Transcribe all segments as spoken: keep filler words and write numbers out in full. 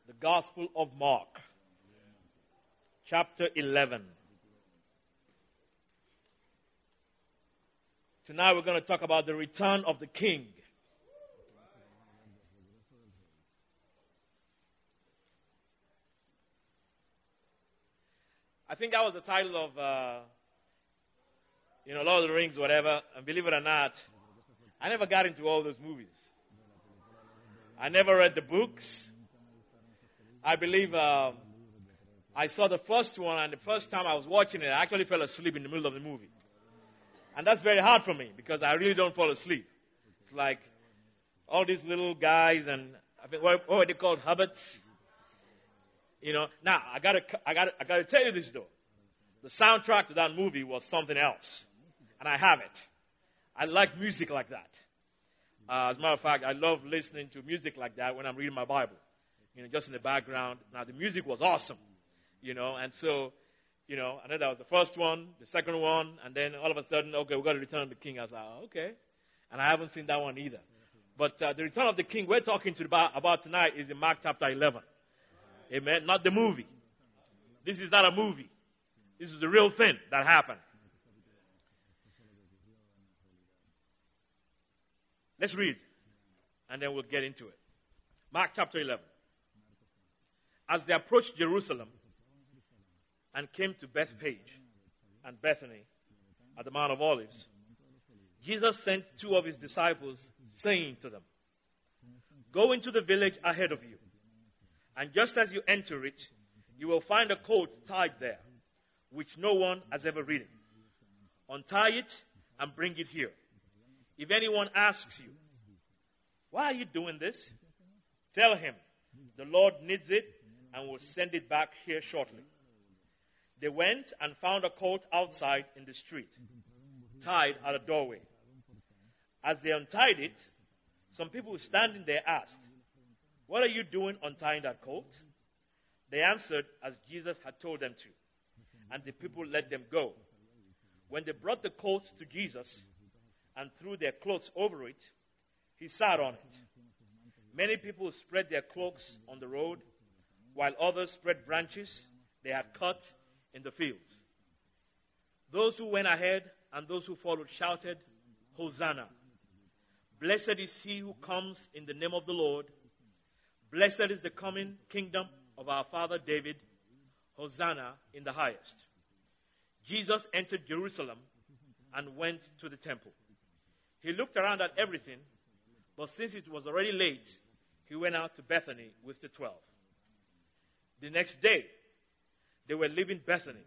The Gospel of Mark, chapter eleven. Tonight we're going to talk about the return of the King. I think that was the title of, uh, you know, Lord of the Rings, whatever. And believe it or not, I never got into all those movies. I never read the books. I believe um, I saw the first one, and the first time I was watching it, I actually fell asleep in the middle of the movie. And that's very hard for me because I really don't fall asleep. It's like all these little guys, and I think, what, what were they called? Hobbits. You know. Now I gotta, I gotta, I gotta tell you this though. The soundtrack to that movie was something else, and I have it. I like music like that. Uh, as a matter of fact, I love listening to music like that when I'm reading my Bible. You know, just in the background. Now, the music was awesome, you know, and so, you know, I know that was the first one, the second one, and then all of a sudden, okay, we've got to Return of the King. I was like, oh, okay. And I haven't seen that one either. But uh, the Return of the King we're talking to about, about tonight is in Mark chapter eleven. Amen. Not the movie. This is not a movie. This is the real thing that happened. Let's read, and then we'll get into it. Mark chapter eleven. As they approached Jerusalem and came to Bethphage and Bethany at the Mount of Olives, Jesus sent two of his disciples, saying to them, "Go into the village ahead of you, and just as you enter it, you will find a colt tied there, which no one has ever ridden. Untie it and bring it here. If anyone asks you, 'Why are you doing this?' tell him, 'The Lord needs it and will send it back here shortly.' They went and found a colt outside in the street, tied at a doorway. As they untied it, some people standing there asked, 'What are you doing untying that colt?' They answered as Jesus had told them to, and the people let them go. When they brought the colt to Jesus and threw their clothes over it, he sat on it. Many people spread their cloaks on the road, while others spread branches they had cut in the fields. Those who went ahead and those who followed shouted, 'Hosanna! Blessed is he who comes in the name of the Lord. Blessed is the coming kingdom of our father David. Hosanna in the highest.' Jesus entered Jerusalem and went to the temple. He looked around at everything, but since it was already late, he went out to Bethany with the twelve. The next day, they were leaving Bethany.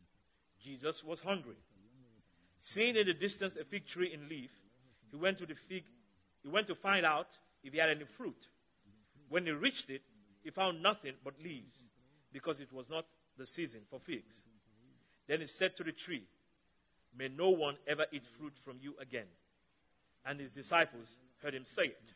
Jesus was hungry. Seeing in the distance a fig tree in leaf, he went to the fig. He went to find out if he had any fruit. When he reached it, he found nothing but leaves, because it was not the season for figs. Then he said to the tree, 'May no one ever eat fruit from you again.' And his disciples heard him say it.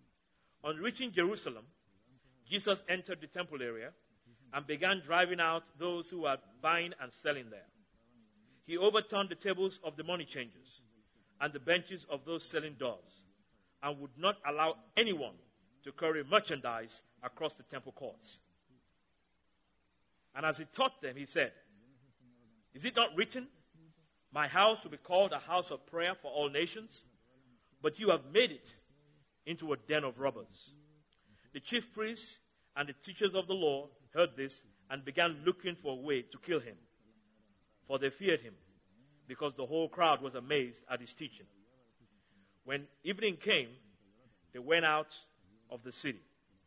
On reaching Jerusalem, Jesus entered the temple area and began driving out those who were buying and selling there. He overturned the tables of the money changers and the benches of those selling doves, and would not allow anyone to carry merchandise across the temple courts. And as he taught them, he said, 'Is it not written, my house will be called a house of prayer for all nations? But you have made it into a den of robbers.' The chief priests and the teachers of the law heard this and began looking for a way to kill him, for they feared him, because the whole crowd was amazed at his teaching. When evening came, they went out of the city.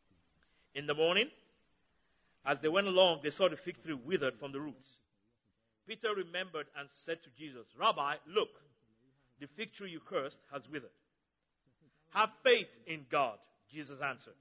In the morning, as they went along, they saw the fig tree withered from the roots. Peter remembered and said to Jesus, 'Rabbi, look, the fig tree you cursed has withered.' 'Have faith in God,' Jesus answered.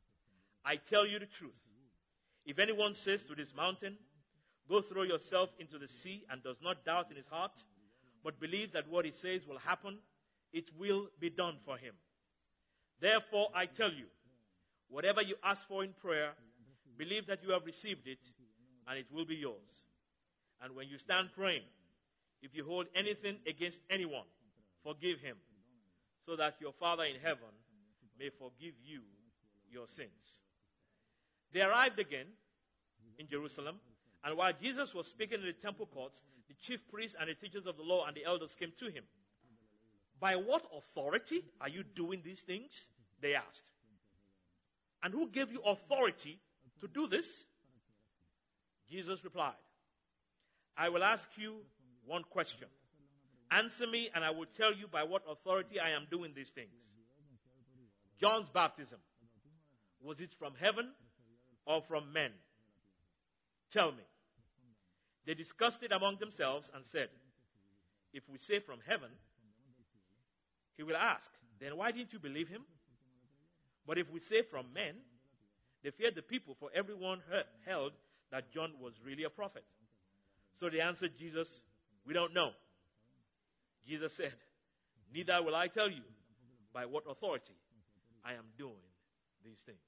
'I tell you the truth. If anyone says to this mountain, "Go throw yourself into the sea," and does not doubt in his heart, but believes that what he says will happen, it will be done for him. Therefore, I tell you, whatever you ask for in prayer, believe that you have received it, and it will be yours. And when you stand praying, if you hold anything against anyone, forgive him, so that your Father in heaven may forgive you your sins." They arrived again in Jerusalem, and while Jesus was speaking in the temple courts, the chief priests and the teachers of the law and the elders came to him. By what authority are you doing these things? They asked. And who gave you authority to do this? Jesus replied, I will ask you one question. Answer me, and I will tell you by what authority I am doing these things. John's baptism, was it from heaven or from men? Tell me. They discussed it among themselves and said, if we say from heaven, he will ask, then why didn't you believe him? But if we say from men, they feared the people, for everyone held that John was really a prophet. So they answered Jesus, we don't know. Jesus said, neither will I tell you by what authority I am doing these things.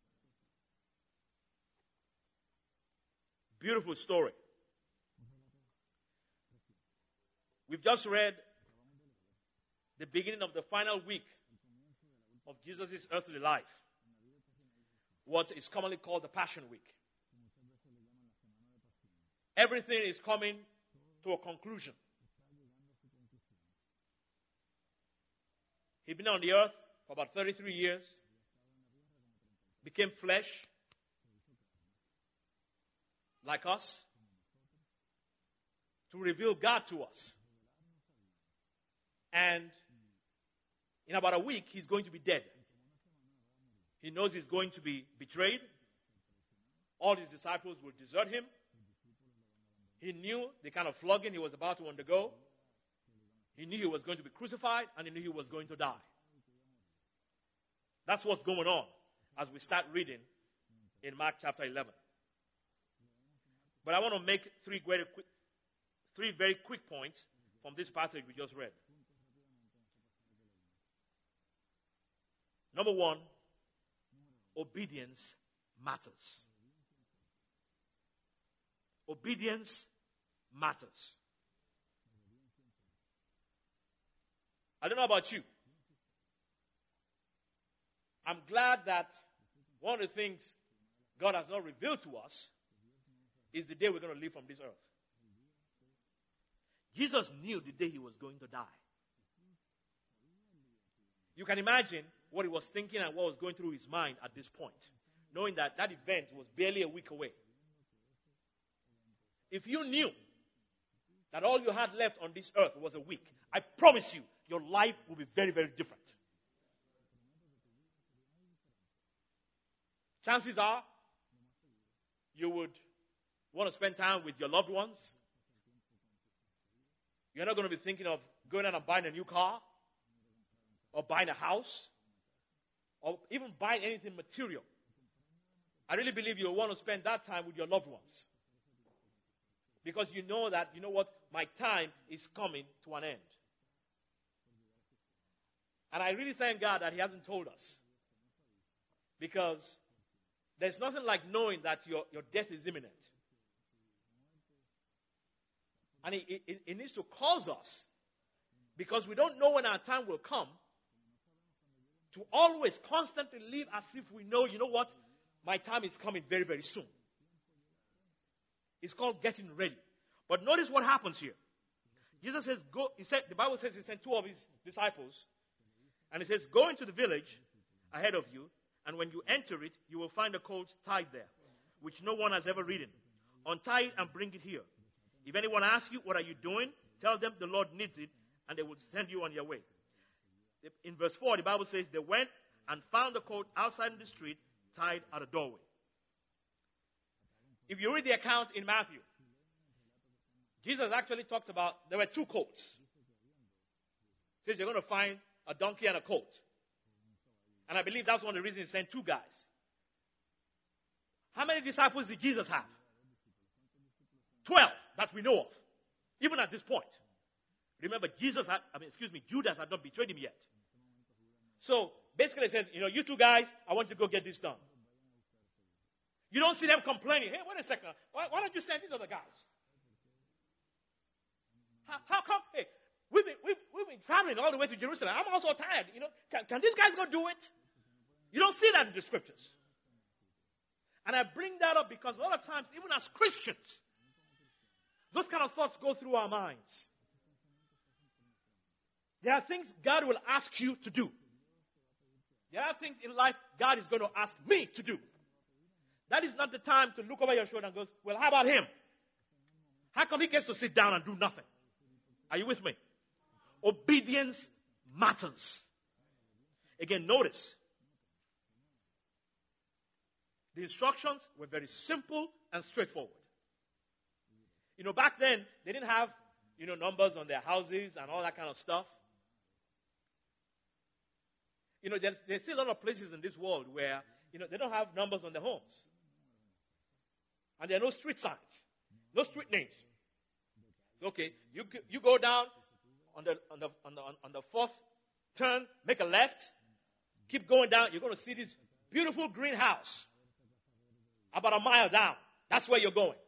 Beautiful story. We've just read the beginning of the final week of Jesus' earthly life, what is commonly called the Passion Week. Everything is coming to a conclusion. He'd been on the earth for about thirty-three years, became flesh, like us, to reveal God to us. And in about a week, he's going to be dead. He knows he's going to be betrayed. All his disciples will desert him. He knew the kind of flogging he was about to undergo. He knew he was going to be crucified, and he knew he was going to die. That's what's going on as we start reading in Mark chapter eleven. But I want to make three very quick, three very quick points from this passage we just read. Number one, obedience matters. Obedience matters. I don't know about you. I'm glad that one of the things God has not revealed to us is the day we're going to leave from this earth. Jesus knew the day he was going to die. You can imagine what he was thinking and what was going through his mind at this point, knowing that that event was barely a week away. If you knew that all you had left on this earth was a week, I promise you, your life will be very, very different. Chances are, you would want to spend time with your loved ones. You're not going to be thinking of going out and buying a new car, or buying a house, or even buying anything material. I really believe you'll want to spend that time with your loved ones. Because you know that, you know what, my time is coming to an end. And I really thank God that he hasn't told us. Because there's nothing like knowing that your, your death is imminent. And it, it, it needs to cause us, because we don't know when our time will come, to always constantly live as if we know, you know what, my time is coming very, very soon. It's called getting ready. But notice what happens here. Jesus says, go, he said, the Bible says he sent two of his disciples, and he says, go into the village ahead of you, and when you enter it, you will find a colt tied there, which no one has ever ridden. Untie it and bring it here. If anyone asks you, what are you doing? Tell them the Lord needs it, and they will send you on your way. In verse four, the Bible says, they went and found the colt outside in the street, tied at a doorway. If you read the account in Matthew, Jesus actually talks about, there were two colts. He says you're going to find a donkey and a colt. And I believe that's one of the reasons he sent two guys. How many disciples did Jesus have? Twelve that we know of. Even at this point. Remember, Jesus had, I mean, excuse me, Judas had not betrayed him yet. So, basically it says, you know, you two guys, I want you to go get this done. You don't see them complaining. Hey, wait a second. Why, why don't you send these other guys? How, how come? Hey, we've been, we've, we've been traveling all the way to Jerusalem. I'm also tired. You know, can, can these guys go do it? You don't see that in the scriptures. And I bring that up because a lot of times, even as Christians, those kind of thoughts go through our minds. There are things God will ask you to do. There are things in life God is going to ask me to do. That is not the time to look over your shoulder and go, well, how about him? How come he gets to sit down and do nothing? Are you with me? Obedience matters. Again, notice. The instructions were very simple and straightforward. You know, back then, they didn't have, you know, numbers on their houses and all that kind of stuff. You know, there's, there's still a lot of places in this world where, you know, they don't have numbers on their homes. And there are no street signs, no street names. So, okay, you you go down on the on the on the on the fourth turn, make a left, keep going down. You're going to see this beautiful greenhouse about a mile down. That's where you're going.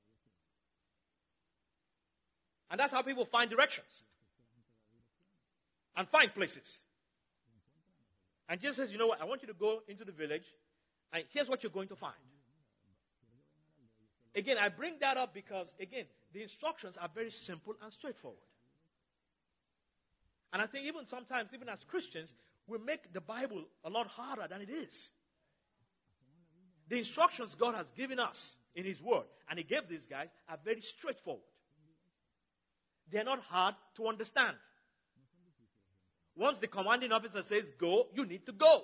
And that's how people find directions and find places. And Jesus says, you know what? I want you to go into the village, and here's what you're going to find. Again, I bring that up because, again, the instructions are very simple and straightforward. And I think even sometimes, even as Christians, we make the Bible a lot harder than it is. The instructions God has given us in His Word, and He gave these guys, are very straightforward. They're not hard to understand. Once the commanding officer says go, you need to go.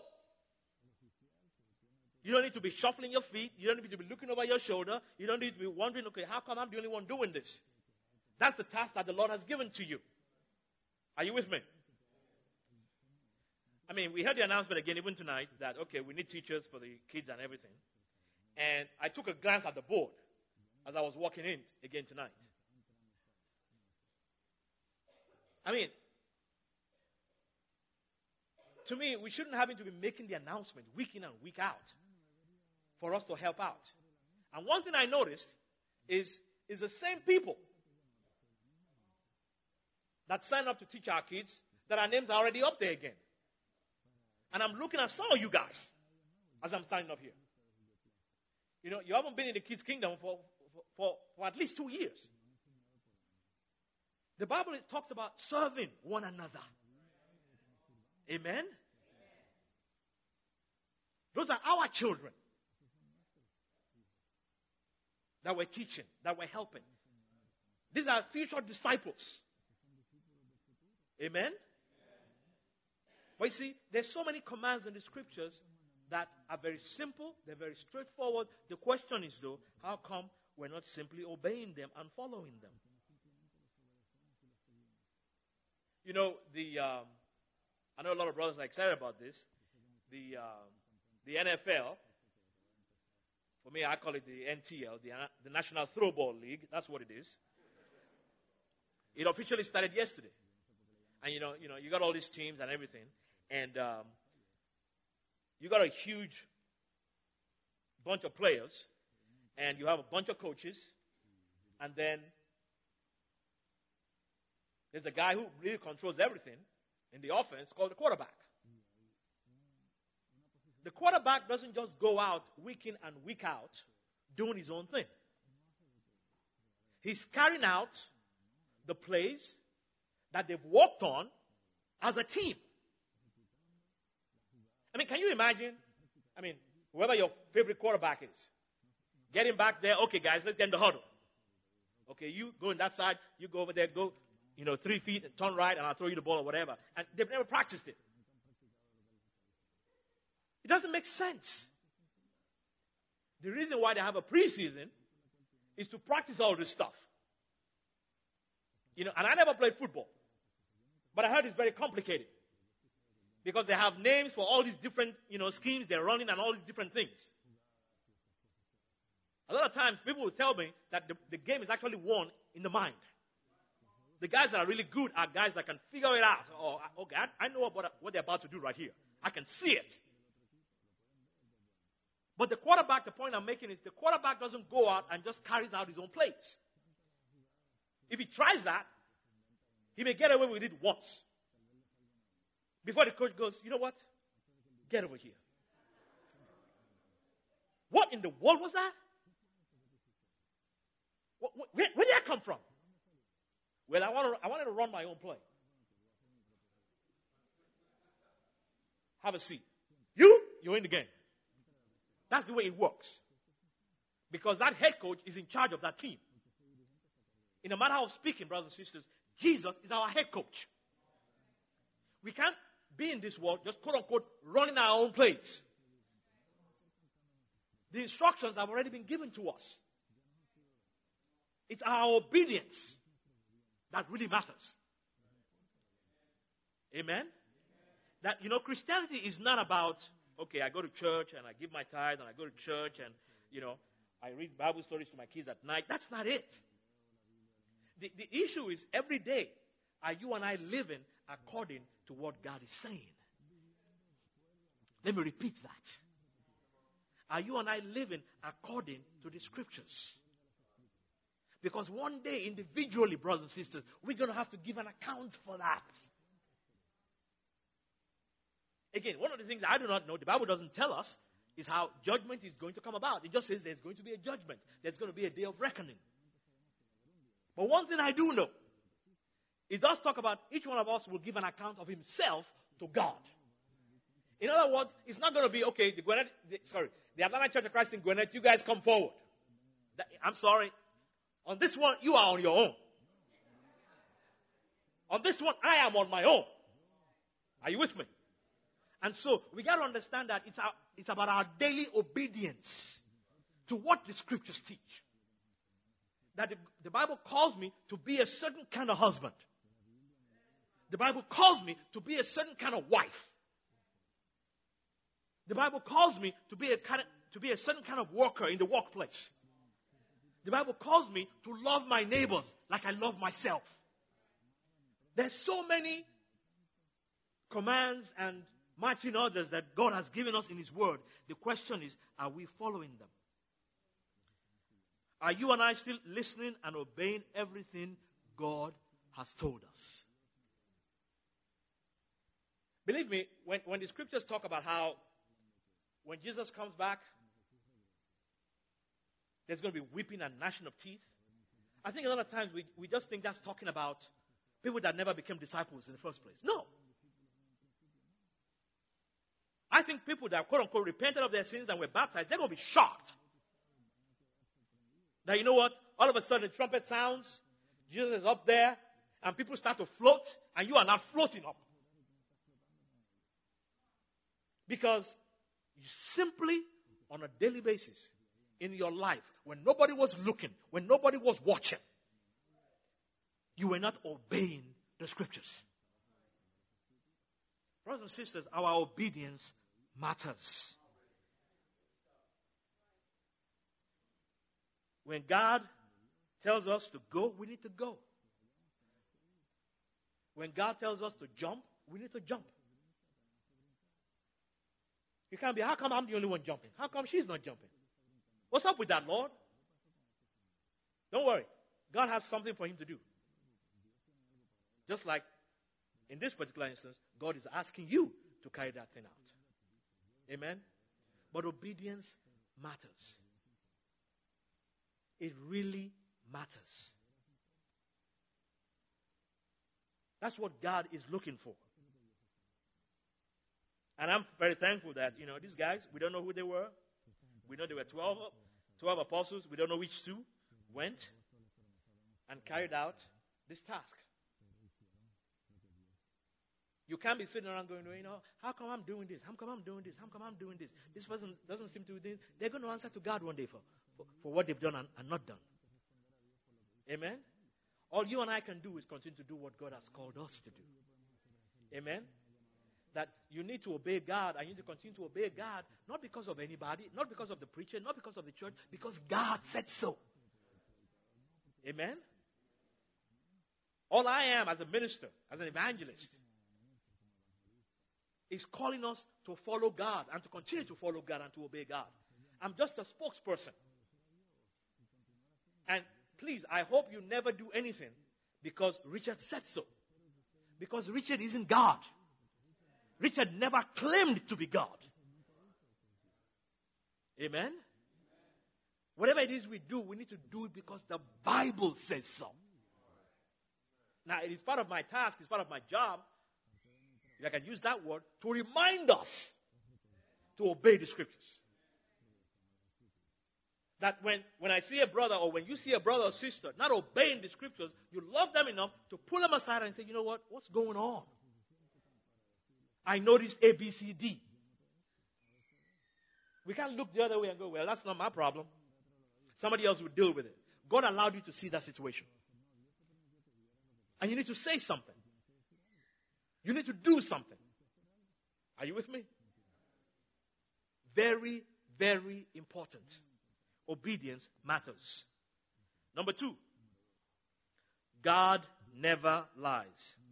You don't need to be shuffling your feet. You don't need to be looking over your shoulder. You don't need to be wondering, okay, how come I'm the only one doing this? That's the task that the Lord has given to you. Are you with me? I mean, we heard the announcement again even tonight that, okay, we need teachers for the kids and everything. And I took a glance at the board as I was walking in again tonight. I mean, to me, we shouldn't have to be making the announcement week in and week out for us to help out. And one thing I noticed is, is the same people that sign up to teach our kids that our names are already up there again. And I'm looking at some of you guys as I'm standing up here. You know, you haven't been in the kids' kingdom for, for, for, for at least two years. The Bible talks about serving one another. Amen? Those are our children that we're teaching, that we're helping. These are future disciples. Amen? But you see, there's so many commands in the scriptures that are very simple, they're very straightforward. The question is, though, how come we're not simply obeying them and following them? You know, the um, I know a lot of brothers are excited about this. The uh, the N F L, for me, I call it the N T L, the, uh, the National Throwball League. That's what it is. It officially started yesterday, and you know, you know, you got all these teams and everything, and um, you got a huge bunch of players, and you have a bunch of coaches, and then there's a guy who really controls everything in the offense called the quarterback. The quarterback doesn't just go out week in and week out doing his own thing. He's carrying out the plays that they've worked on as a team. I mean, can you imagine? I mean, whoever your favorite quarterback is, getting back there, okay, guys, let's get in the huddle. Okay, you go on that side, you go over there, go, you know, three feet, and turn right, and I'll throw you the ball or whatever. And they've never practiced it. It doesn't make sense. The reason why they have a preseason is to practice all this stuff. You know, and I never played football, but I heard it's very complicated because they have names for all these different, you know, schemes they're running and all these different things. A lot of times people will tell me that the, the game is actually won in the mind. The guys that are really good are guys that can figure it out. Oh, okay, I, I know about what they're about to do right here. I can see it. But the quarterback, the point I'm making is the quarterback doesn't go out and just carries out his own plays. If he tries that, he may get away with it once. Before the coach goes, you know what? Get over here. What What in the world was that? Where, where, where did that come from? Well, I, want to, I wanted to run my own play. Have a seat. You, you're in the game. That's the way it works. Because that head coach is in charge of that team. In a matter of speaking, brothers and sisters, Jesus is our head coach. We can't be in this world just quote unquote running our own plays. The instructions have already been given to us. It's our obedience that really matters. Amen? That, you know, Christianity is not about, okay, I go to church and I give my tithe and I go to church and, you know, I read Bible stories to my kids at night. That's not it. The, the issue is every day, are you and I living according to what God is saying? Let me repeat that. Are you and I living according to the scriptures? Because one day, individually, brothers and sisters, we're going to have to give an account for that. Again, one of the things I do not know, the Bible doesn't tell us, is how judgment is going to come about. It just says there's going to be a judgment. There's going to be a day of reckoning. But one thing I do know, it does talk about each one of us will give an account of himself to God. In other words, it's not going to be, okay, the Gwinnett, the, sorry, the Atlanta Church of Christ in Gwinnett, you guys come forward. That, I'm sorry. On this one, you are on your own. On this one, I am on my own. Are you with me? And so, we got to understand that it's, our, it's about our daily obedience to what the scriptures teach. That the, the Bible calls me to be a certain kind of husband. The Bible calls me to be a certain kind of wife. The Bible calls me to be a kind of, to be a certain kind of worker in the workplace. The Bible calls me to love my neighbors like I love myself. There's so many commands and marching orders that God has given us in His Word. The question is, are we following them? Are you and I still listening and obeying everything God has told us? Believe me, when, when the scriptures talk about how when Jesus comes back, there's going to be weeping and gnashing of teeth. I think a lot of times we, we just think that's talking about people that never became disciples in the first place. No. I think people that quote unquote repented of their sins and were baptized, they're going to be shocked. Now you know what? All of a sudden the trumpet sounds, Jesus is up there, and people start to float, and you are not floating up. Because you simply, on a daily basis, in your life, when nobody was looking, when nobody was watching, you were not obeying the scriptures. Brothers and sisters, our obedience matters. When God tells us to go, we need to go. When God tells us to jump, we need to jump. You can't be, how come I'm the only one jumping? How come she's not jumping? What's up with that, Lord? Don't worry. God has something for him to do. Just like in this particular instance, God is asking you to carry that thing out. Amen? But obedience matters. It really matters. That's what God is looking for. And I'm very thankful that, you know, these guys, we don't know who they were. We know there were twelve, twelve apostles. We don't know which two went and carried out this task. You can't be sitting around going, you know, how come I'm doing this? How come I'm doing this? How come I'm doing this? This person doesn't seem to be doing this. They're going to answer to God one day for, for, for what they've done and, and not done. Amen? All you and I can do is continue to do what God has called us to do. Amen? That you need to obey God, and you need to continue to obey God, not because of anybody, not because of the preacher, not because of the church, because God said so. Amen? All I am as a minister, as an evangelist, is calling us to follow God and to continue to follow God and to obey God. I'm just a spokesperson. And please, I hope you never do anything because Richard said so. Because Richard isn't God. Richard never claimed to be God. Amen? Whatever it is we do, we need to do it because the Bible says so. Now, it is part of my task, it's part of my job, if I can use that word, to remind us to obey the scriptures. That when, when I see a brother or when you see a brother or sister not obeying the scriptures, you love them enough to pull them aside and say, you know what, what's going on? I noticed A, B, C, D. We can't look the other way and go, well, that's not my problem. Somebody else will deal with it. God allowed you to see that situation. And you need to say something. You need to do something. Are you with me? Very, very important. Obedience matters. Number two, God never lies.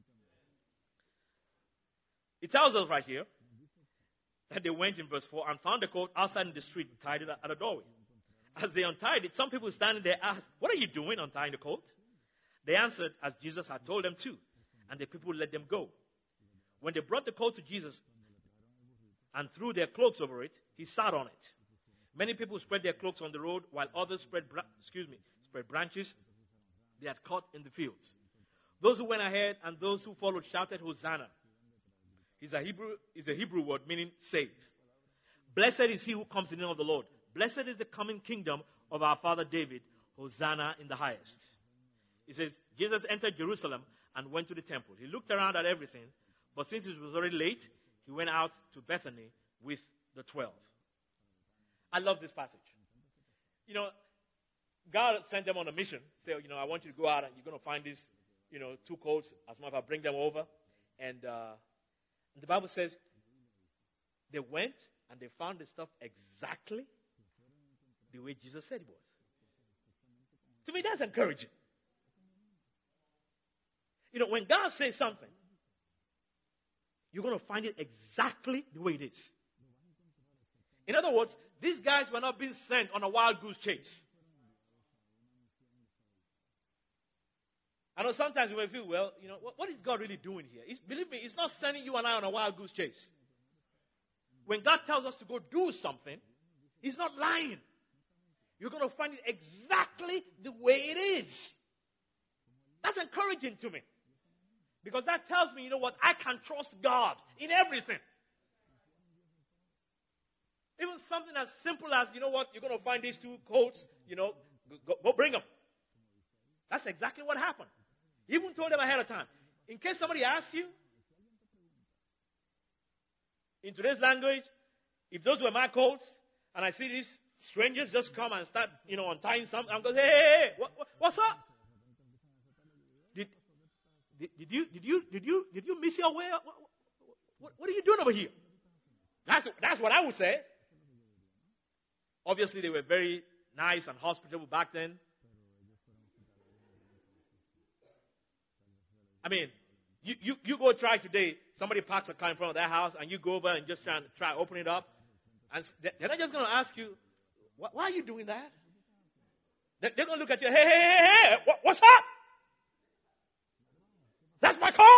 It tells us right here that they went in verse four and found the coat outside in the street and tied it at a doorway. As they untied it, some people standing there asked, what are you doing untying the coat? They answered as Jesus had told them to, and the people let them go. When they brought the coat to Jesus and threw their cloaks over it, he sat on it. Many people spread their cloaks on the road, while others spread, bra- excuse me, spread branches they had caught in the fields. Those who went ahead and those who followed shouted, Hosanna. It's a Hebrew, it's a Hebrew word meaning save. Blessed is he who comes in the name of the Lord. Blessed is the coming kingdom of our father David. Hosanna in the highest. It says, Jesus entered Jerusalem and went to the temple. He looked around at everything, but since it was already late, he went out to Bethany with the twelve. I love this passage. You know, God sent them on a mission. Say, you know, I want you to go out and you're going to find these, you know, two coats. As a matter of fact, bring them over. And uh, the Bible says they went and they found the stuff exactly the way Jesus said it was. To me, that's encouraging. You know, when God says something, you're going to find it exactly the way it is. In other words, these guys were not being sent on a wild goose chase. I know sometimes you may feel, well, you know, what, what is God really doing here? He's, believe me, He's not sending you and I on a wild goose chase. When God tells us to go do something, He's not lying. You're going to find it exactly the way it is. That's encouraging to me. Because that tells me, you know what, I can trust God in everything. Even something as simple as, you know what, you're going to find these two coats, you know, go, go bring them. That's exactly what happened. He even told them ahead of time. In case somebody asks you, in today's language, if those were my coats, and I see these strangers just come and start, you know, untying something, I'm going to say, hey, hey, hey, what, what, what's up? Did, did, did you did you did you did you miss your way? What, what, what are you doing over here? That's that's what I would say. Obviously, they were very nice and hospitable back then. I mean, you, you, you go try today, somebody parks a car in front of their house, and you go over and just try and try open it up. And they're not just going to ask you, why are you doing that? They're going to look at you, hey, hey, hey, hey, what, what's up? That's my car.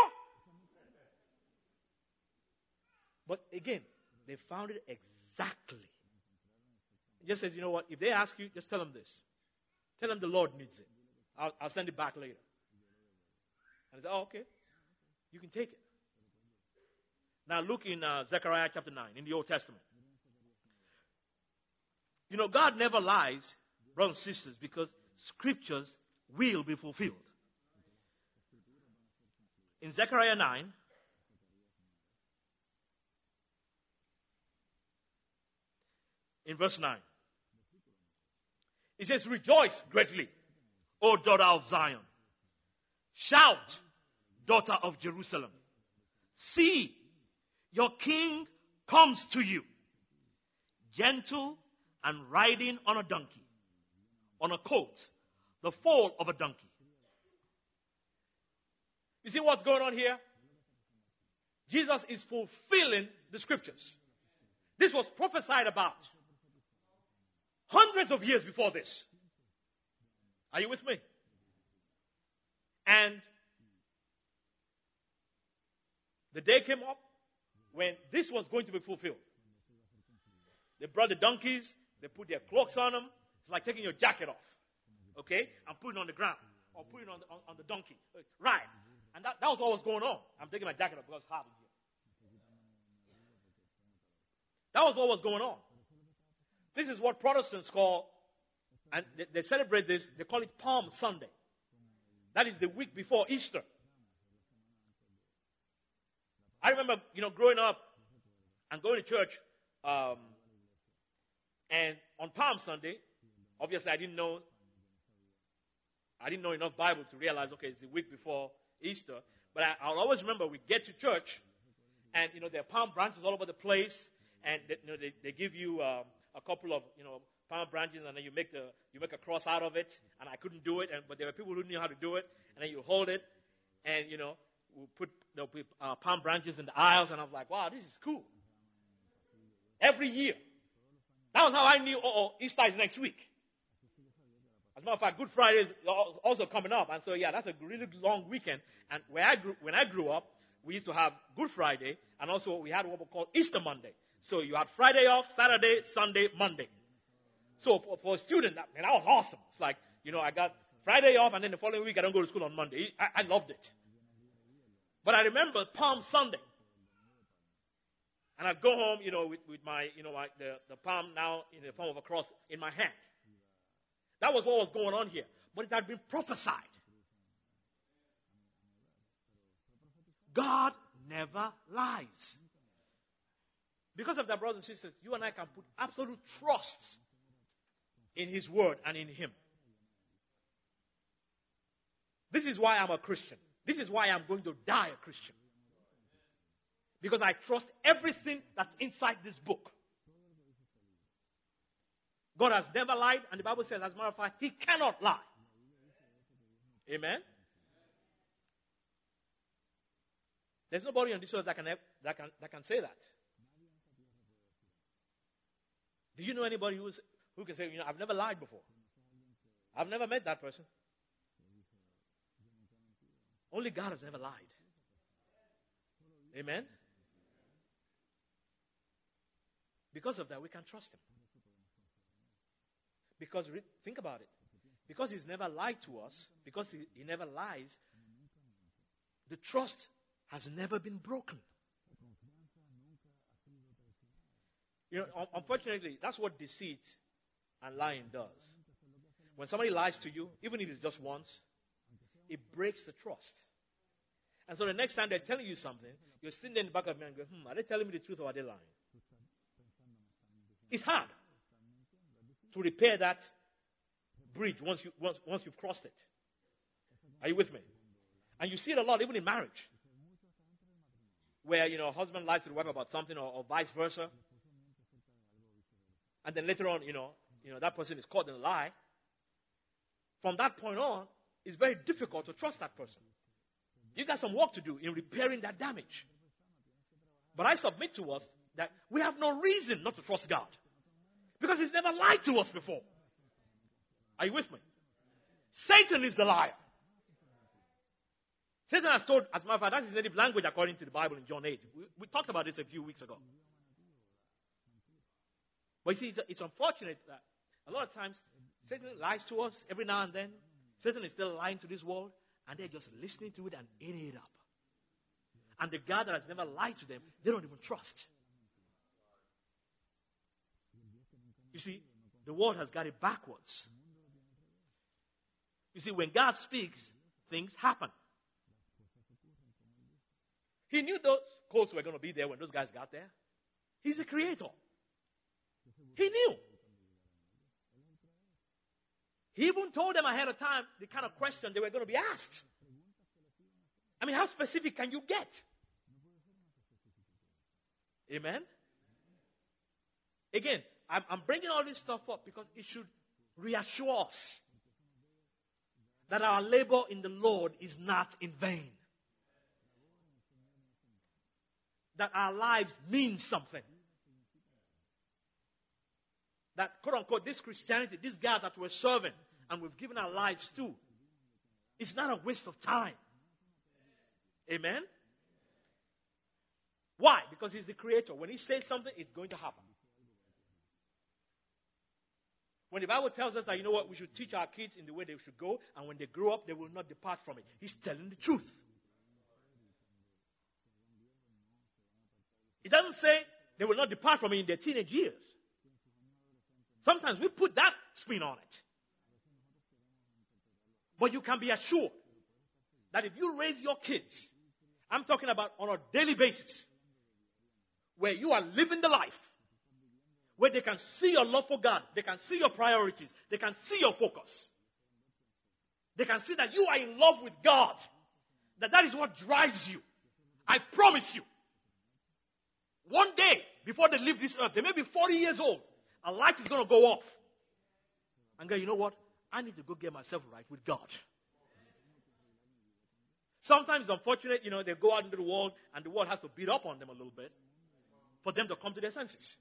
But again, they found it exactly. It just says, you know what, if they ask you, just tell them this. Tell them the Lord needs it. I'll, I'll send it back later. And they say, oh, okay. You can take it. Now look in uh, Zechariah chapter nine in the Old Testament. You know, God never lies, brothers and sisters, because scriptures will be fulfilled. In Zechariah nine, in verse nine, it says, rejoice greatly, O daughter of Zion. Shout, daughter of Jerusalem. See, your king comes to you, gentle and riding on a donkey, on a colt, the foal of a donkey. You see what's going on here? Jesus is fulfilling the scriptures. This was prophesied about hundreds of years before this. Are you with me? And the day came up when this was going to be fulfilled. They brought the donkeys, they put their cloaks on them, It's like taking your jacket off, okay, and putting it on the ground or putting it on the, on, on the donkey. Right. And that, that was what was going on. I'm taking my jacket off because it's hot in here. That was what was going on. This is what Protestants call, and they, they celebrate this, they call it Palm Sunday. That is the week before Easter. I remember, you know, growing up and going to church, um, and on Palm Sunday, obviously I didn't know, I didn't know enough Bible to realize, okay, it's the week before Easter. But I, I'll always remember we get to church, and, you know, there are palm branches all over the place, and, they, you know, they, they give you um, a couple of, you know, palm branches, and then you make the you make a cross out of it. And I couldn't do it, and but there were people who knew how to do it. And then you hold it, and you know, we put the uh, palm branches in the aisles, and I was like, wow, this is cool. Every year, that was how I knew. Oh, Easter is next week. As a matter of fact, Good Friday is also coming up, and so yeah, that's a really long weekend. And where I grew, when I grew up, we used to have Good Friday, and also we had what we call Easter Monday. So you had Friday off, Saturday, Sunday, Monday. So for, for a student, that, man, that was awesome. It's like, you know, I got Friday off, and then the following week I don't go to school on Monday. I, I loved it. But I remember Palm Sunday. And I'd go home, you know, with, with my, you know, my, the, the palm now in the form of a cross in my hand. That was what was going on here. But it had been prophesied. God never lies. Because of that, brothers and sisters, you and I can put absolute trust in His Word and in Him. This is why I'm a Christian. This is why I'm going to die a Christian. Because I trust everything that's inside this book. God has never lied, and the Bible says, as a matter of fact, He cannot lie. Amen? There's nobody on this earth that can, that can, that can say that. Do you know anybody who's, who can say, you know, I've never lied before? I've never met that person. Only God has never lied. Amen? Because of that, we can trust Him. Because, re- think about it. Because He's never lied to us, because He, he never lies, the trust has never been broken. You know, un- unfortunately, that's what deceit and lying does. When somebody lies to you, even if it's just once, it breaks the trust. And so the next time they're telling you something, you're sitting there in the back of your mind and go, hmm, are they telling me the truth or are they lying? It's hard to repair that bridge once, you, once, once you've crossed it. Are you with me? And you see it a lot, even in marriage, where, you know, a husband lies to the wife about something or, or vice versa. And then later on, you know, you know, that person is caught in a lie. From that point on, it's very difficult to trust that person. You got some work to do in repairing that damage. But I submit to us that we have no reason not to trust God. Because He's never lied to us before. Are you with me? Satan is the liar. Satan has told, as a matter of fact, that's his native language according to the Bible in John eight. We, we talked about this a few weeks ago. But you see, it's, it's unfortunate that a lot of times Satan lies to us every now and then. Satan is still lying to this world, and they're just listening to it and eating it up. And the God that has never lied to them, they don't even trust. You see, the world has got it backwards. You see, when God speaks, things happen. He knew those coats were going to be there when those guys got there. He's the creator. He knew. He even told them ahead of time the kind of question they were going to be asked. I mean, how specific can you get? Amen? Again, I'm, I'm bringing all this stuff up because it should reassure us that our labor in the Lord is not in vain. That our lives mean something. That, quote unquote, this Christianity, this God that we're serving and we've given our lives to, is not a waste of time. Amen? Why? Because He's the creator. When He says something, it's going to happen. When the Bible tells us that, you know what, we should teach our kids in the way they should go, and when they grow up, they will not depart from it. He's telling the truth. It doesn't say they will not depart from it in their teenage years. Sometimes we put that spin on it. But you can be assured that if you raise your kids, I'm talking about on a daily basis, where you are living the life, where they can see your love for God, they can see your priorities, they can see your focus. They can see that you are in love with God, that that is what drives you. I promise you, one day before they leave this earth, they may be forty years old, a light is going to go off. And go, you know what? I need to go get myself right with God. Sometimes it's unfortunate, you know, they go out into the world and the world has to beat up on them a little bit for them to come to their senses.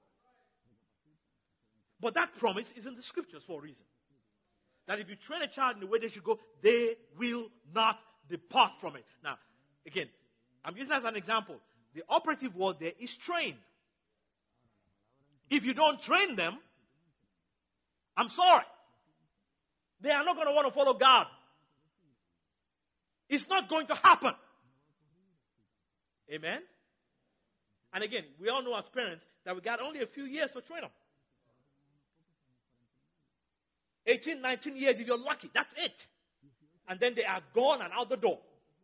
But that promise is in the scriptures for a reason. That if you train a child in the way they should go, they will not depart from it. Now, again, I'm using that as an example. The operative word there is train. If you don't train them, I'm sorry. They are not going to want to follow God. It's not going to happen. Amen? And again, we all know as parents that we got only a few years to train them. eighteen, nineteen years if you're lucky. That's it. And then they are gone and out the door.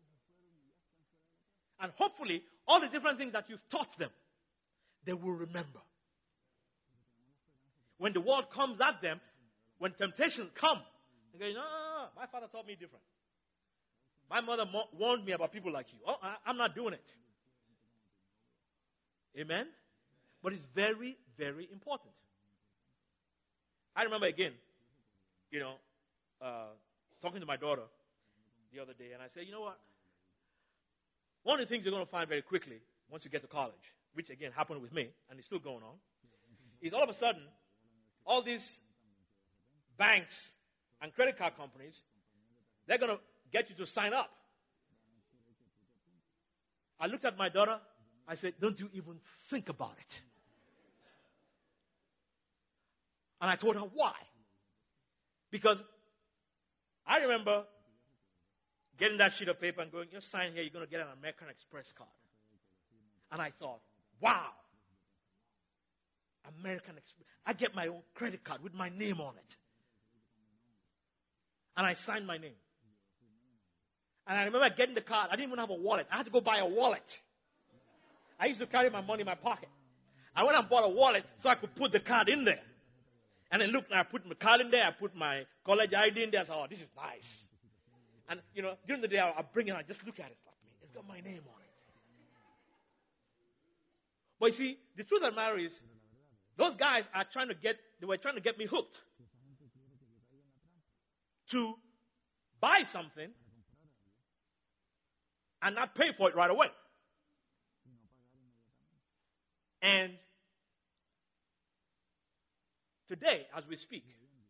And hopefully, all the different things that you've taught them, they will remember. When the world comes at them, when temptations come, they go, no, no, no, my father taught me different. My mother mo- warned me about people like you. Oh, I, I'm not doing it. Amen? But it's very, very important. I remember again, you know, uh, talking to my daughter the other day, and I said, you know what? One of the things you're going to find very quickly once you get to college, which again happened with me, and it's still going on, is all of a sudden, all these banks and credit card companies, they're going to get you to sign up. I looked at my daughter. I said, don't you even think about it. And I told her why. Because I remember getting that sheet of paper and going, you sign here, you're going to get an American Express card. And I thought, wow. American Express. I get my own credit card with my name on it. And I signed my name. And I remember getting the card. I didn't even have a wallet. I had to go buy a wallet. I used to carry my money in my pocket. I went and bought a wallet so I could put the card in there. And then look, I put my card in there. I put my college I D in there. I said, oh, this is nice. And, you know, during the day, I'll, I'll bring it and I just look at it. It's like, man, it's got my name on it. But you see, the truth of the matter is, those guys are trying to get, they were trying to get me hooked. To buy something and not pay for it right away. And today, as we speak,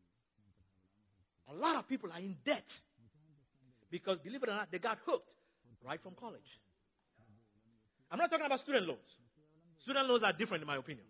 a lot of people are in debt because, believe it or not, they got hooked right from college. I'm not talking about student loans. Student loans are different in my opinion.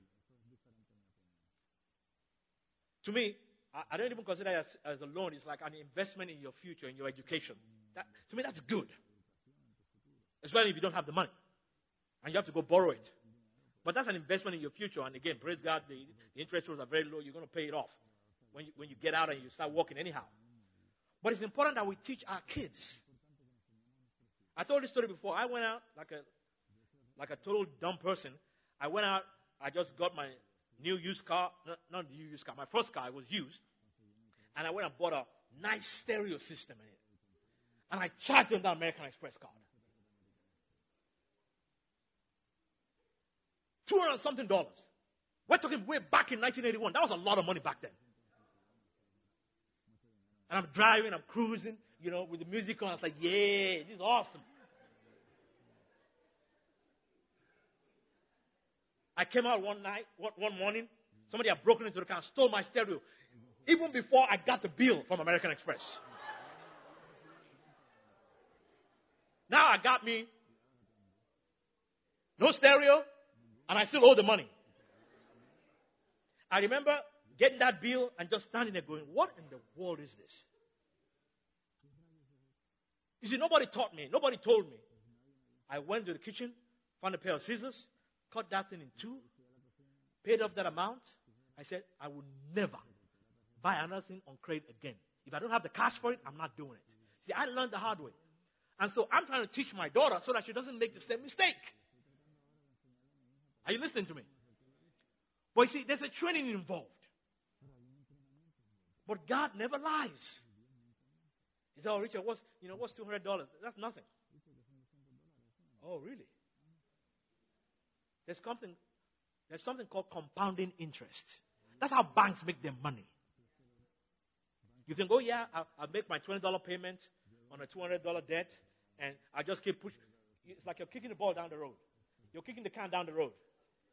To me, I, I don't even consider it as, as a loan. It's like an investment in your future, in your education. That, to me, that's good. Especially if you don't have the money and you have to go borrow it. But that's an investment in your future. And again, praise God, the, the interest rates are very low. You're going to pay it off when you, when you get out and you start working anyhow. But it's important that we teach our kids. I told this story before. I went out like a like a total dumb person. I went out. I just got my new used car. Not, not the new used car. My first car was used. And I went and bought a nice stereo system in it. And I charged them that American Express card. two hundred something dollars. We're talking way back in nineteen eighty-one. That was a lot of money back then. And I'm driving, I'm cruising, you know, with the music on. I was like, yeah, this is awesome. I came out one night, one, one morning. Somebody had broken into the car and stole my stereo. Even before I got the bill from American Express. Now I got me no stereo. And I still owe the money. I remember getting that bill and just standing there going, what in the world is this? You see, nobody taught me. Nobody told me. I went to the kitchen, found a pair of scissors, cut that thing in two, paid off that amount. I said, I will never buy another thing on credit again. If I don't have the cash for it, I'm not doing it. See, I learned the hard way. And so I'm trying to teach my daughter so that she doesn't make the same mistake. Are you listening to me? But you see, there's a training involved. But God never lies. He said, oh, Richard, what's, you know, what's two hundred dollars? That's nothing. Oh, really? There's something, there's something called compounding interest. That's how banks make their money. You think, oh, yeah, I'll, I'll make my twenty dollars payment on a two hundred dollars debt, and I just keep pushing. It's like you're kicking the ball down the road. You're kicking the can down the road.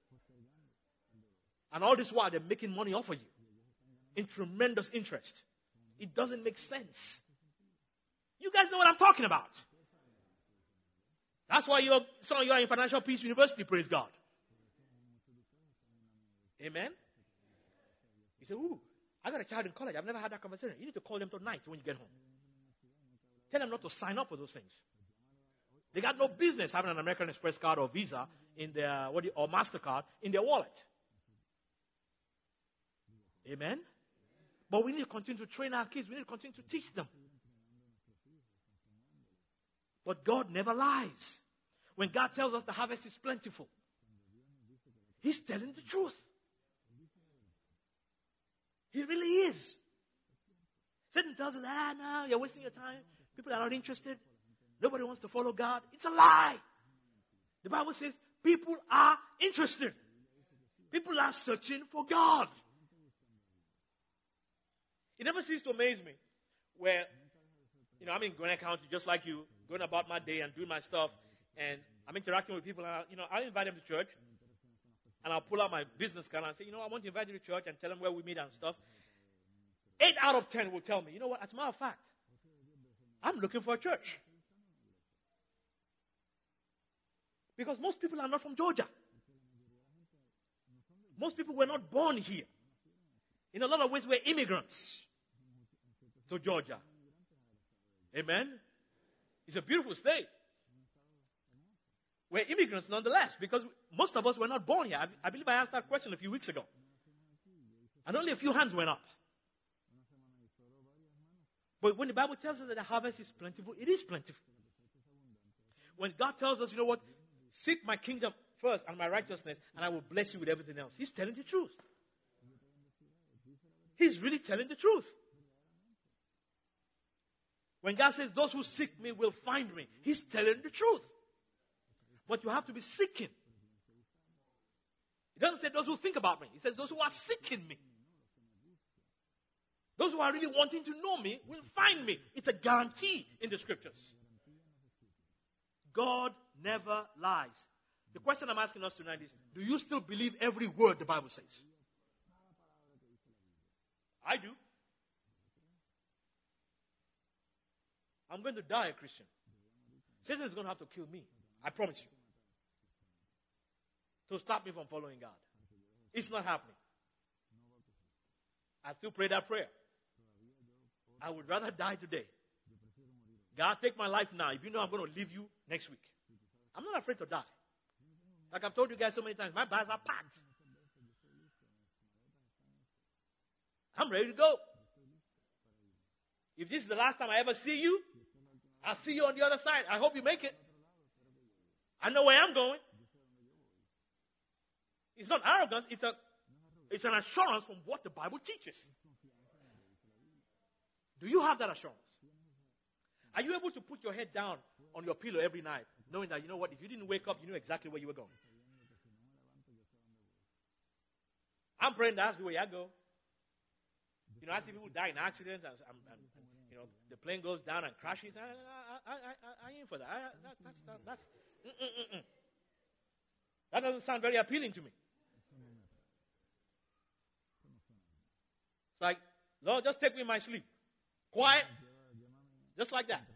And all this while, they're making money off of you in tremendous interest. It doesn't make sense. You guys know what I'm talking about. That's why you're, some of you are in Financial Peace University, praise God. Amen? You say, ooh, I got a child in college. I've never had that conversation. You need to call them tonight when you get home. Tell them not to sign up for those things. They got no business having an American Express card or Visa in their, what do you, or MasterCard in their wallet. Amen? But we need to continue to train our kids. We need to continue to teach them. But God never lies. When God tells us the harvest is plentiful, He's telling the truth. He really is. Satan tells us, ah, no, you're wasting your time. People are not interested. Nobody wants to follow God. It's a lie. The Bible says people are interested. People are searching for God. It never ceases to amaze me where, you know, I'm in Gwinnett County just like you, going about my day and doing my stuff, and I'm interacting with people, and I, you know, I'll invite them to church, and I'll pull out my business card and say, you know, I want to invite you to church and tell them where we meet and stuff. Eight out of ten will tell me, you know what, as a matter of fact, I'm looking for a church. Because most people are not from Georgia. Most people were not born here. In a lot of ways, we're immigrants to Georgia. Amen? It's a beautiful state. We're immigrants nonetheless, because most of us were not born here. I, I believe I asked that question a few weeks ago. And only a few hands went up. But when the Bible tells us that the harvest is plentiful, it is plentiful. When God tells us, you know what, seek my kingdom first and my righteousness, and I will bless you with everything else, He's telling the truth. He's really telling the truth. When God says, those who seek me will find me, He's telling the truth. But you have to be seeking. He doesn't say those who think about me. He says those who are seeking me. Those who are really wanting to know me will find me. It's a guarantee in the scriptures. God never lies. The question I'm asking us tonight is, do you still believe every word the Bible says? I do. I'm going to die a Christian. Satan is going to have to kill me. I promise you. To stop me from following God. It's not happening. I still pray that prayer. I would rather die today. God, take my life now. If you know I'm going to leave you next week. I'm not afraid to die. Like I've told you guys so many times, my bags are packed. I'm ready to go. If this is the last time I ever see you, I'll see you on the other side. I hope you make it. I know where I'm going. It's not arrogance. It's a, it's an assurance from what the Bible teaches. Do you have that assurance? Are you able to put your head down on your pillow every night, knowing that, you know what, if you didn't wake up, you knew exactly where you were going? I'm praying that's the way I go. You know, I see people die in accidents, and, and, and you know, the plane goes down and crashes. I, I, I, I, I ain't for that. I, that that's, that, that's, mm, mm, mm, mm. That doesn't sound very appealing to me. It's like, Lord, just take me in my sleep. Quiet. Just like that.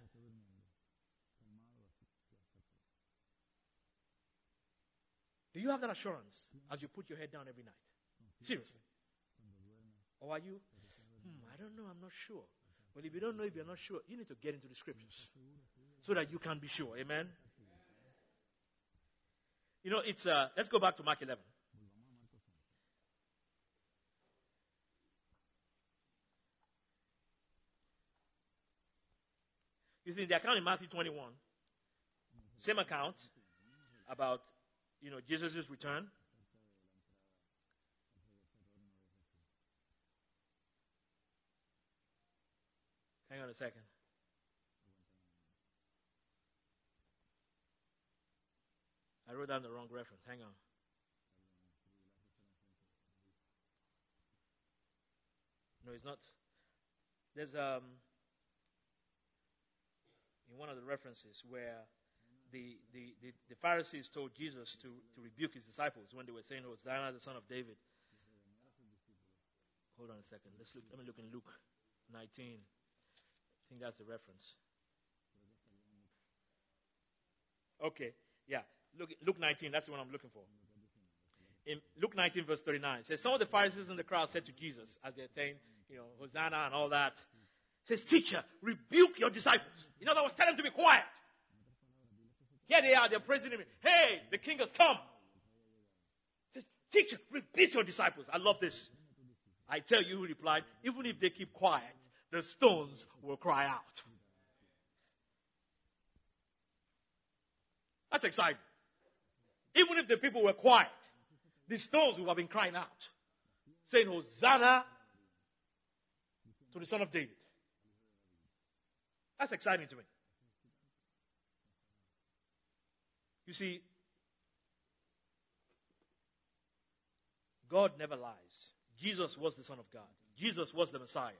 Do you have that assurance as you put your head down every night? Seriously. Or are you, hmm, I don't know, I'm not sure. Well, if you don't know, if you're not sure, you need to get into the scriptures so that you can be sure. Amen? You know, it's, uh, let's go back to Mark eleven. You see, the account in Matthew twenty-one, same account about, you know, Jesus' return. Hang on a second. I wrote down the wrong reference. Hang on. No, it's not. There's um in one of the references where the the, the, the Pharisees told Jesus to, to rebuke his disciples when they were saying, "Oh, Hosanna, the son of David." Hold on a second. Let's look. Let me look in Luke nineteen. I think that's the reference. Okay, yeah. Look, Luke nineteen. That's the one I'm looking for. In Luke nineteen, verse thirty-nine, it says, some of the Pharisees in the crowd said to Jesus, as they attained, you know, Hosanna and all that, it says, "Teacher, rebuke your disciples." In other words, tell them to be quiet. Here they are, they're praising him. "Hey, the king has come." It says, "Teacher, rebuke your disciples." I love this. I tell you, he replied, "Even if they keep quiet, the stones will cry out." That's exciting. Even if the people were quiet, the stones would have been crying out, saying, "Hosanna to the Son of David." That's exciting to me. You see, God never lies. Jesus was the Son of God. Jesus was the Messiah.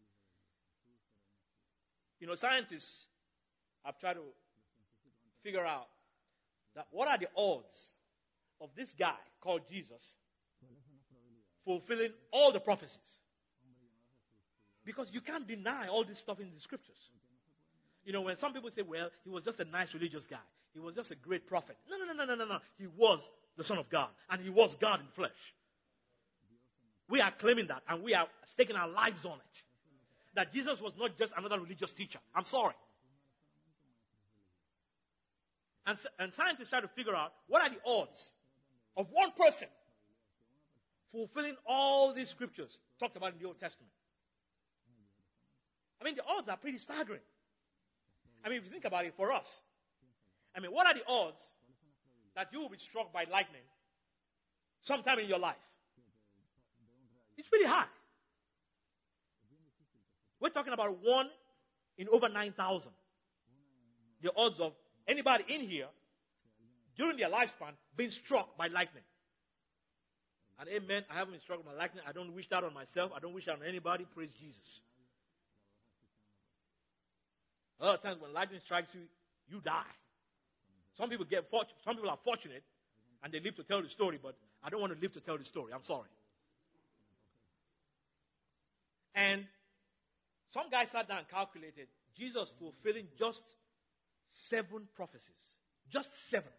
You know, scientists have tried to figure out that what are the odds of this guy called Jesus fulfilling all the prophecies. Because you can't deny all this stuff in the scriptures. You know, when some people say, well, he was just a nice religious guy. He was just a great prophet. No, no, no, no, no, no, no. He was the Son of God. And he was God in flesh. We are claiming that. And we are staking our lives on it. That Jesus was not just another religious teacher. I'm sorry. And, and scientists try to figure out what are the odds of one person fulfilling all these scriptures talked about in the Old Testament. I mean, the odds are pretty staggering. I mean, if you think about it, for us, I mean, what are the odds that you will be struck by lightning sometime in your life? It's pretty high. We're talking about one in over nine thousand. The odds of anybody in here during their lifespan being struck by lightning. And amen, I haven't been struck by lightning. I don't wish that on myself. I don't wish that on anybody. Praise Jesus. A lot of times when lightning strikes you, you die. Some people get fortunate. Some people are fortunate and they live to tell the story, but I don't want to live to tell the story. I'm sorry. And some guy sat down and calculated Jesus fulfilling just seven prophecies. Just seven.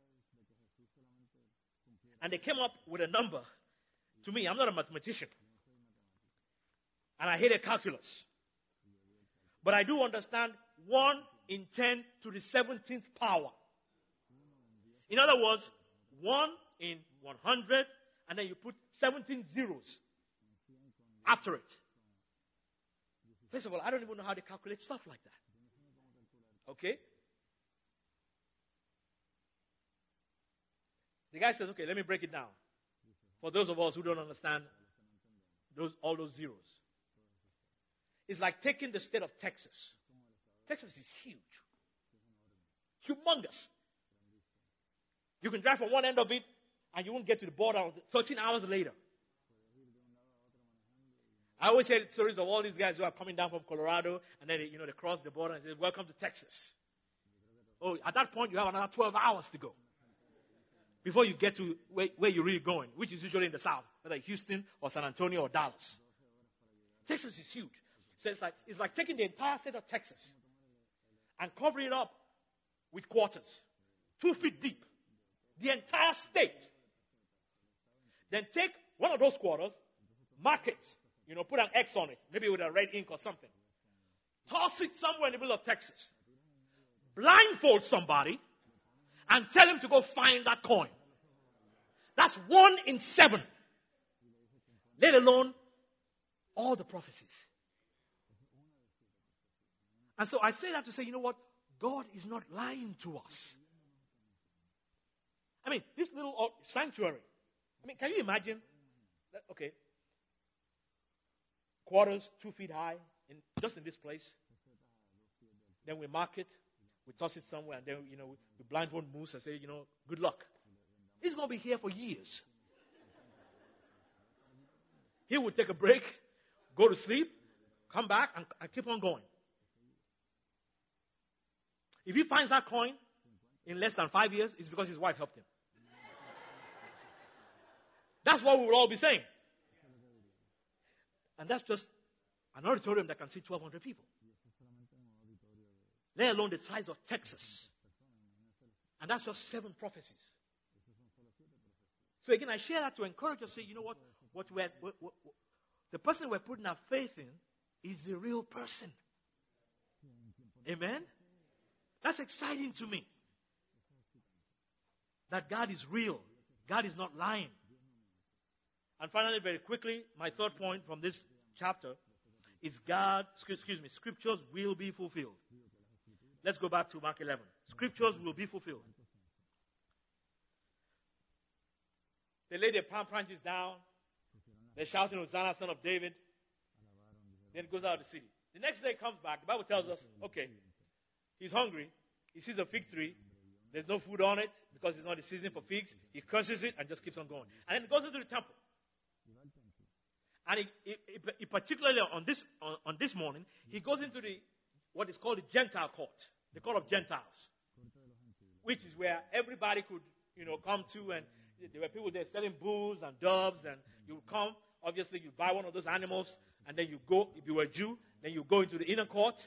And they came up with a number. To me, I'm not a mathematician. And I hated calculus. But I do understand one in ten to the seventeenth power. In other words, one in one hundred, and then you put seventeen zeros after it. First of all, I don't even know how they calculate stuff like that. Okay? The guy says, okay, let me break it down. For those of us who don't understand those all those zeros. It's like taking the state of Texas. Texas is huge. Humongous. You can drive from one end of it and you won't get to the border until thirteen hours later. I always hear stories of all these guys who are coming down from Colorado and then they, you know, they cross the border and say, "Welcome to Texas." Oh, at that point you have another twelve hours to go before you get to where, where you're really going, which is usually in the south, whether Houston or San Antonio or Dallas. Texas is huge. So it's like, it's like taking the entire state of Texas and covering it up with quarters, two feet deep. The entire state. Then take one of those quarters, mark it, You know, put an X on it, maybe with a red ink or something. Toss it somewhere in the middle of Texas. Blindfold somebody and tell him to go find that coin. That's one in seven. Let alone all the prophecies. And so I say that to say, you know what? God is not lying to us. I mean, this little sanctuary. I mean, can you imagine? That, okay. Quarters, two feet high, in, just in this place. Then we mark it. We toss it somewhere, and then, you know, we blindfold Moose and say, you know, good luck. He's going to be here for years. He will take a break, go to sleep, come back, and, and keep on going. If he finds that coin in less than five years, it's because his wife helped him. That's what we will all be saying. And that's just an auditorium that can seat twelve hundred people. Let alone the size of Texas. And that's just seven prophecies. So again, I share that to encourage us, say, you know what? What we're, what, what, the person we're putting our faith in is the real person. Amen? That's exciting to me. That God is real. God is not lying. And finally, very quickly, my third point from this chapter is God, excuse me, scriptures will be fulfilled. Let's go back to Mark eleven. Scriptures will be fulfilled. They lay their palm branches down. They're shouting, Hosanna, son of David. Then it goes out of the city. The next day it comes back. The Bible tells us, okay, he's hungry. He sees a fig tree. There's no food on it because it's not the season for figs. He curses it and just keeps on going. And then he goes into the temple. And he, he, he particularly on this, on, on this morning, he goes into the what is called the Gentile court, the court of Gentiles, which is where everybody could, you know, come to, and there were people there selling bulls and doves, and you would come, obviously you buy one of those animals, and then you go, if you were a Jew, then you go into the inner court,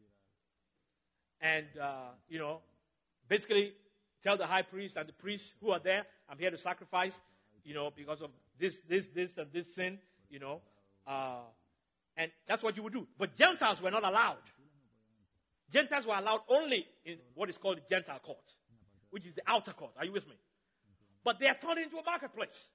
and, uh, you know, basically tell the high priest and the priests who are there, I'm here to sacrifice, you know, because of this, this, this, and this sin, you know, uh, and that's what you would do. But Gentiles were not allowed. Gentiles were allowed only in what is called the Gentile court, which is the outer court. Are you with me? But they are turned into a marketplace.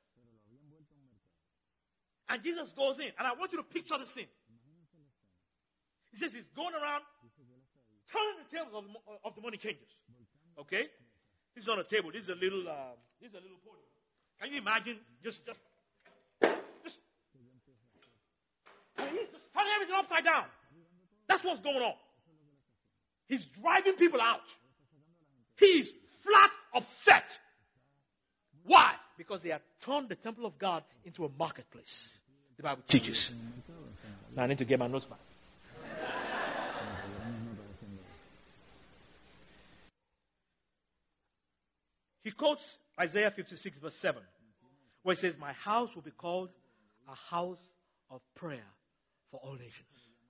And Jesus goes in, and I want you to picture the scene. He says he's going around turning the tables of the, of the money changers. Okay? This is on a table. This is a little, uh, this is a little podium. Can you imagine just, just, just, I mean, he's just turning everything upside down. That's what's going on. He's driving people out. He's flat upset. Why? Because they have turned the temple of God into a marketplace. The Bible teaches. Now I need to get my notes back. He quotes Isaiah fifty-six verse seven, where he says, my house will be called a house of prayer for all nations.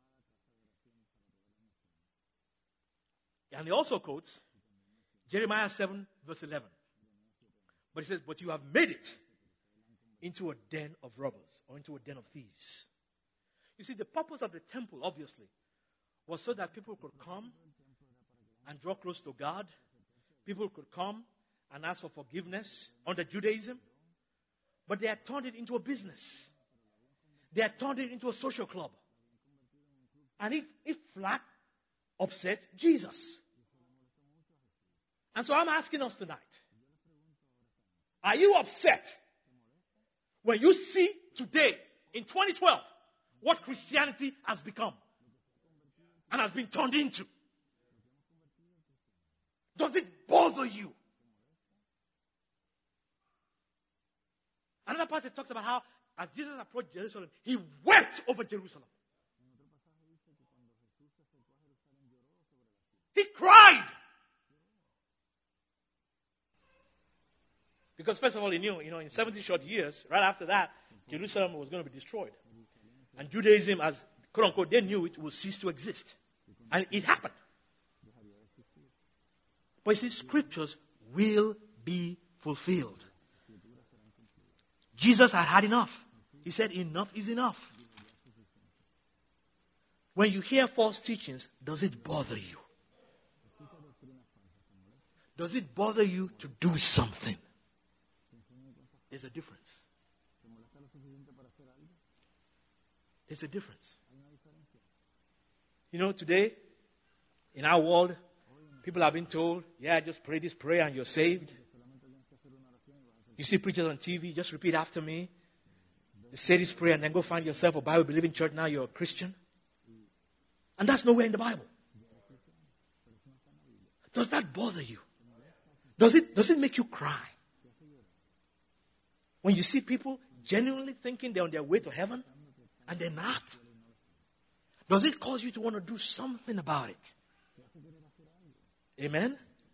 And he also quotes Jeremiah seven verse eleven. But he says, but you have made it into a den of robbers, or into a den of thieves. You see, the purpose of the temple, obviously, was so that people could come and draw close to God. People could come and ask for forgiveness under Judaism. But they had turned it into a business. They had turned it into a social club. And it, it flat upset Jesus. And so I'm asking us tonight, are you upset when you see today, in twenty twelve, what Christianity has become and has been turned into? Does it bother you? Another passage talks about how, as Jesus approached Jerusalem, he wept over Jerusalem. He cried. Because first of all, he knew, you know, in seventy short years, right after that, Jerusalem was going to be destroyed. And Judaism, as quote unquote, they knew it would cease to exist. And it happened. But you see, scriptures will be fulfilled. Jesus had had enough. He said, enough is enough. When you hear false teachings, does it bother you? Does it bother you to do something? There's a difference. There's a difference. You know, today, in our world, people have been told, yeah, just pray this prayer and you're saved. You see preachers on T V, just repeat after me. You say this prayer and then go find yourself a Bible-believing church, now you're a Christian. And that's nowhere in the Bible. Does that bother you? Does it, does it make you cry? When you see people genuinely thinking they're on their way to heaven and they're not? Does it cause you to want to do something about it? Amen?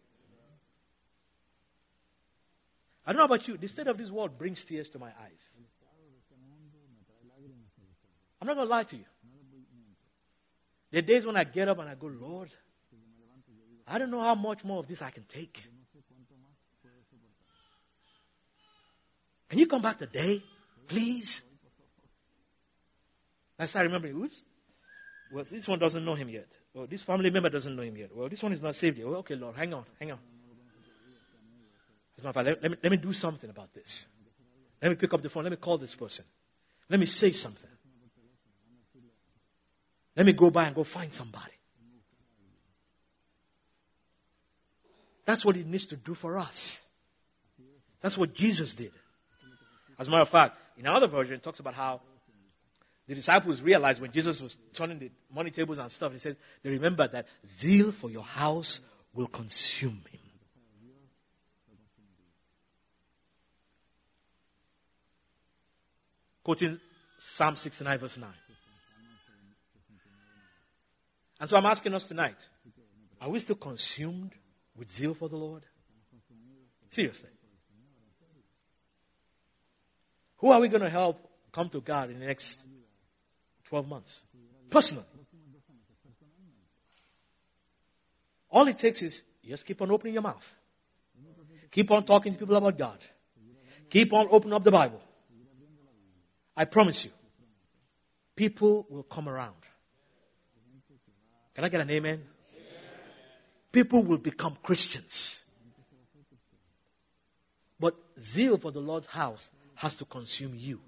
I don't know about you. The state of this world brings tears to my eyes. I'm not going to lie to you. There are days when I get up and I go, Lord, I don't know how much more of this I can take. Can you come back today, please? I start remembering, oops, well, this one doesn't know him yet. Well, this family member doesn't know him yet. Well, this one is not saved yet. Well, okay, Lord, hang on, hang on. Let, let, me, let me do something about this. Let me pick up the phone. Let me call this person. Let me say something. Let me go by and go find somebody. That's what it needs to do for us. That's what Jesus did. As a matter of fact, in another version, it talks about how the disciples realized when Jesus was turning the money tables and stuff, he says, they remembered that zeal for your house will consume him. Quoting Psalm sixty-nine verse nine. And so I'm asking us tonight, are we still consumed with zeal for the Lord? Seriously. Who are we going to help come to God in the next twelve months? Personally. All it takes is just keep on opening your mouth. Keep on talking to people about God. Keep on opening up the Bible. I promise you, people will come around. Can I get an amen? Amen? People will become Christians. But zeal for the Lord's house has to consume you.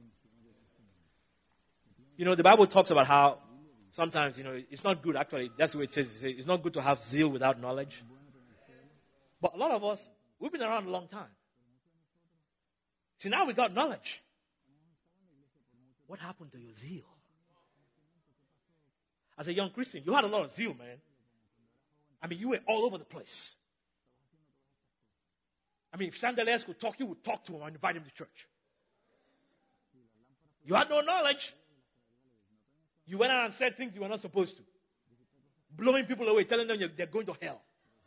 You know, the Bible talks about how sometimes, you know, it's not good, actually, that's the way it says, it says it's not good to have zeal without knowledge. But a lot of us, we've been around a long time. See, now we got knowledge. What happened to your zeal? As a young Christian, you had a lot of zeal, man. I mean, you were all over the place. I mean, if chandeliers could talk, you would talk to him and invite him to church. You had no knowledge. You went out and said things you were not supposed to. Blowing people away, telling them they're going to hell.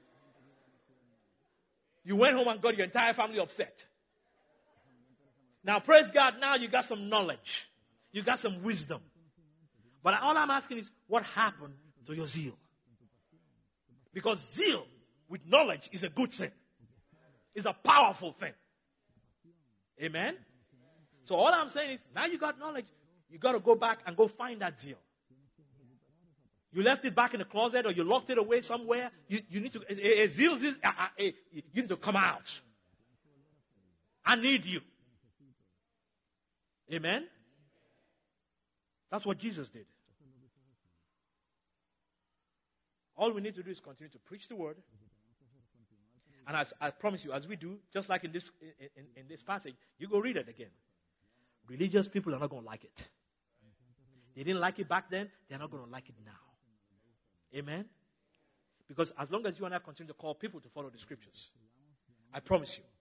You went home and got your entire family upset. Now, praise God, now you got some knowledge. You got some wisdom. But all I'm asking is, what happened to your zeal? Because zeal with knowledge is a good thing. It's a powerful thing. Amen? So all I'm saying is, now you got knowledge, you got to go back and go find that zeal. You left it back in the closet or you locked it away somewhere. You, you need to, a, a zeal, this, a, a, a, you need to come out. I need you. Amen? That's what Jesus did. All we need to do is continue to preach the word. And as I promise you, as we do, just like in this in, in this passage, you go read it again. Religious people are not going to like it. They didn't like it back then, they're not going to like it now. Amen? Because as long as you and I continue to call people to follow the scriptures, I promise you,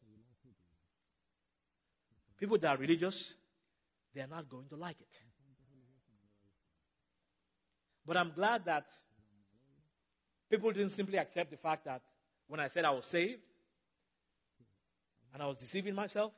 people that are religious, they are not going to like it. But I'm glad that people didn't simply accept the fact that when I said I was saved and I was deceiving myself,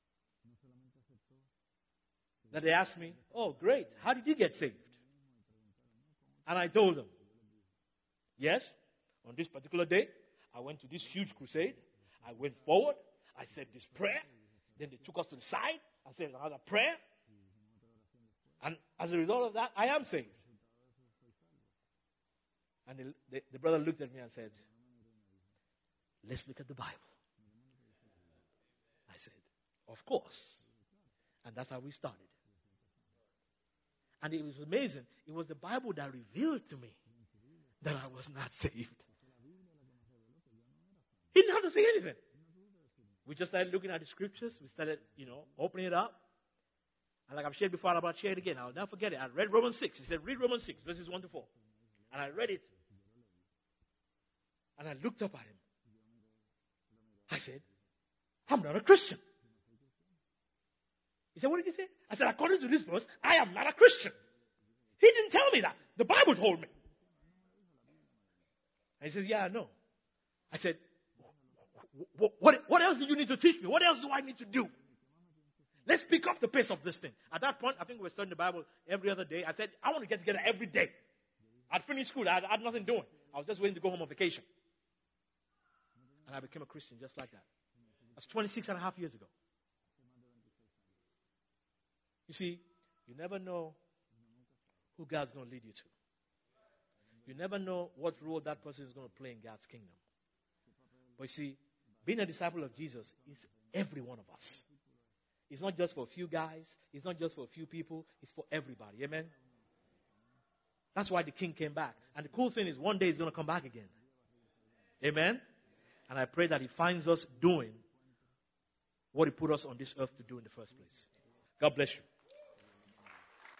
that they asked me, oh, great, how did you get saved? And I told them, yes, on this particular day, I went to this huge crusade. I went forward. I said this prayer. Then they took us to the side. I said another prayer. And as a result of that, I am saved. And the, the, the brother looked at me and said, let's look at the Bible. I said, of course. And that's how we started. And it was amazing. It was the Bible that revealed to me that I was not saved. He didn't have to say anything. We just started looking at the scriptures. We started, you know, opening it up. And like I've shared before, I'm about to share it again. I'll never forget it. I read Romans six. He said, read Romans six, verses one to four. And I read it. And I looked up at him. I said, I'm not a Christian. He said, what did he say? I said, according to this verse, I am not a Christian. He didn't tell me that. The Bible told me. And he says, yeah, I know. I said, what, what, what else do you need to teach me? What else do I need to do? Let's pick up the pace of this thing. At that point, I think we were studying the Bible every other day. I said, I want to get together every day. I'd finished school. I had, I had nothing doing. I was just waiting to go home on vacation. And I became a Christian just like that. That's twenty-six and a half years ago. You see, you never know who God's going to lead you to. You never know what role that person is going to play in God's kingdom. But you see, being a disciple of Jesus is every one of us. It's not just for a few guys. It's not just for a few people. It's for everybody. Amen? That's why the king came back. And the cool thing is one day he's going to come back again. Amen? And I pray that he finds us doing what he put us on this earth to do in the first place. God bless you.